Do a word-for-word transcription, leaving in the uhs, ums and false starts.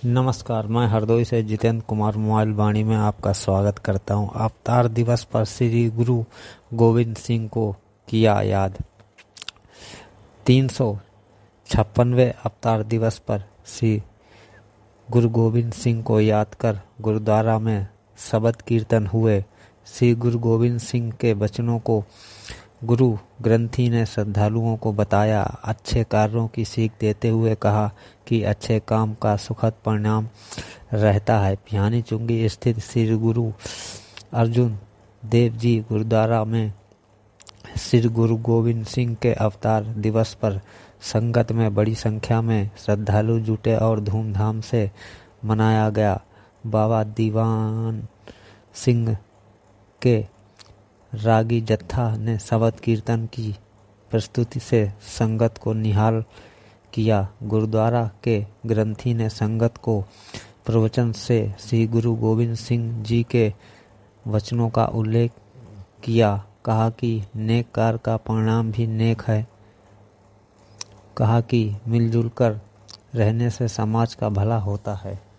नमस्कार, मैं हरदोई से जितेंद्र कुमार मोबाइल वाणी में आपका स्वागत करता हूं। अवतार दिवस पर श्री गुरु गोविंद सिंह को किया याद। तीन सौ छप्पनवे अवतार दिवस पर श्री गुरु गोविंद सिंह को याद कर गुरुद्वारा में शबद कीर्तन हुए। श्री गुरु गोविंद सिंह के वचनों को गुरु ग्रंथी ने श्रद्धालुओं को बताया। अच्छे कार्यों की सीख देते हुए कहा कि अच्छे काम का सुखद परिणाम रहता है। पिहानी चुंगी स्थित श्री गुरु अर्जुन देव जी गुरुद्वारा में श्री गुरु गोविंद सिंह के अवतार दिवस पर संगत में बड़ी संख्या में श्रद्धालु जुटे और धूमधाम से मनाया गया। बाबा दीवान सिंह के रागी जत्था ने शबद कीर्तन की प्रस्तुति से संगत को निहाल किया। गुरुद्वारा के ग्रंथी ने संगत को प्रवचन से श्री गुरु गोविंद सिंह जी के वचनों का उल्लेख किया। कहा कि नेक कार्य का परिणाम भी नेक है। कहा कि मिलजुल कर रहने से समाज का भला होता है।